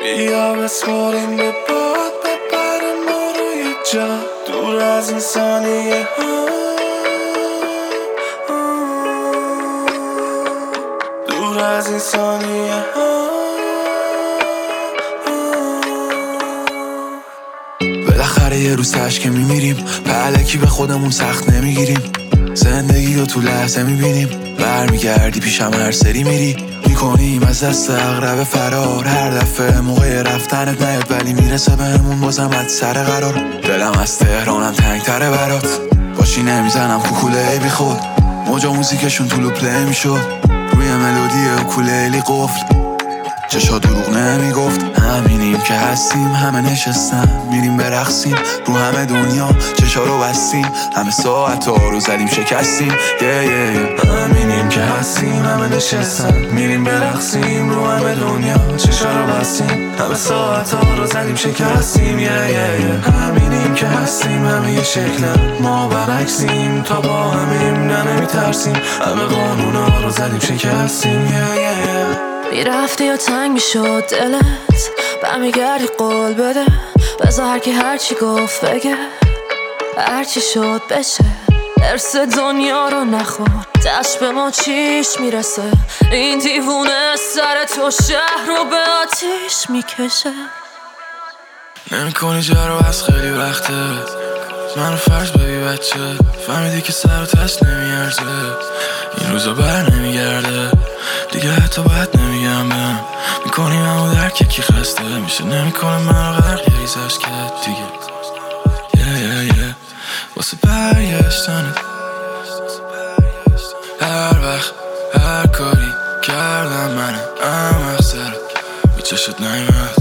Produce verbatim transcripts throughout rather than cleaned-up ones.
بیا بسپاریم به باد، ببره ما رو یه جا دور از این ثانیه ها، دور از این ثانیه ها. بالاخره یه روز تشکه میمیریم، پهلکی به خودمون سخت نمیگیریم، زندگی رو تو لحظه میبینیم، برمیگردی پیشم هر سری میری، میکنیم از دست اغرب فرار، هر دفعه موقع رفتنت نیاد ولی میرسه بهمون بازم از سر قرار. دلم از تهرانم تنگتره برات، باشی نمیزنم کوکوله ای بی خود، موجا موزیکشون طولو پلی میشد، روی ملودی اوکولیلی قفل، چشا دروغ نمیگفت. همینیم که هستیم، همه نشستن میریم برقصیم، رو همه دنیا چشا رو بستیم، همه ساعت ها رو زدیم شکستیم. yeah, yeah, yeah. همینیم که هستیم، همه نشستن میریم برقصیم، رو همه دنیا چشا رو بستیم، همه ساعت ها رو زدیم شکستیم. yeah, yeah, yeah. همینیم که هستیم، همه یه شکلن ما برعکسیم، تا با همیم نه نمیترسیم، همه قانونا رو زدیم شکستیم. yeah, yeah, yeah. میرفتی یا تنگ میشد دلت، برمیگردی قول بده، بذار هرکی هرچی گفت بگه، هرچی شد بشه، ارس دنیا رو نخور، دست به ما چیش میرسه، این دیوونه سر تو شهر رو به آتیش میکشه. نمی کنی جارو از خیلی وقته، منو فرض ببی بچه، فهمیدی که سر و تست نمیارزه، این روزا بر نمیگرده دیگه، حتی باید نمیگم بهم، میکنی منو درک کی خسته میشه، نمیکنه منو غرق یه ریزش که دیگه yeah, yeah, yeah. واسه برگشتنت هر وقت هر کاری کردم منم احمق سرت به چشت نیمد،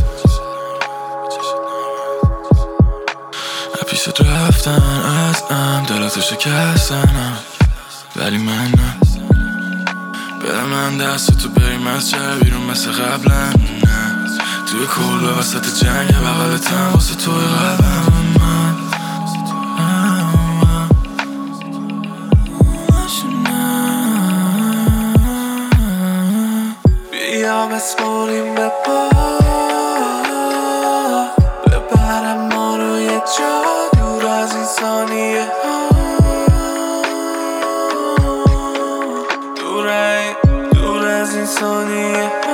پیشت رفتن از ام دلاتو شکستنم، ولی من نه، برم من دست تو بریم از چه بیرون مثل قبلا، نه توی کل به وسط جنگ بغلتم واسه توی قلبم من. بیا بسپاریم به پا، ببرم ما رو یه جا دور از این ثانیه ها، دور دور از این ثانیه